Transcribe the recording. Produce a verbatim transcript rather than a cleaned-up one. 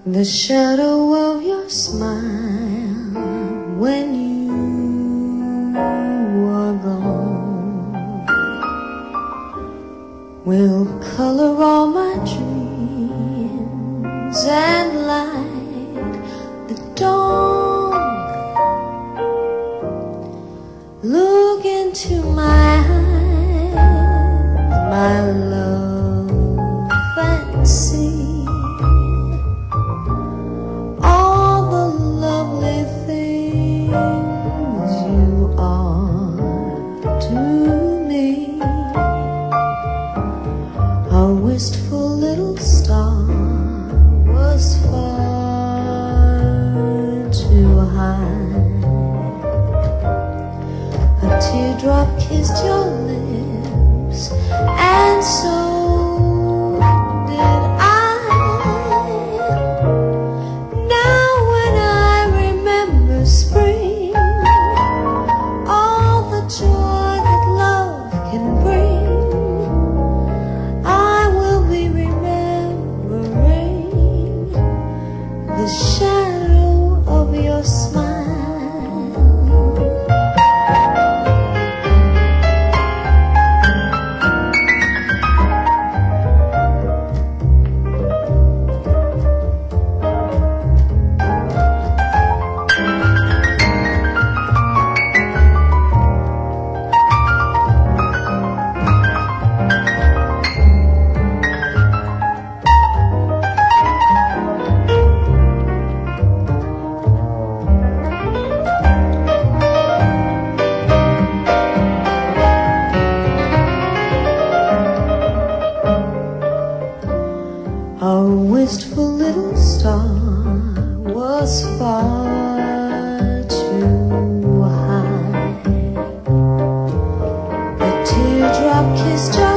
The shadow of your smile when you are gone will color all my dreams and light the dawn. Look into my eyes, my love, and see a wistful little star was far too high. A teardrop kissed your lips, and so did I. Now when I remember spring, all the joy that love can bring, the shadow of your smile. A wistful little star was far too high. A teardrop kissed your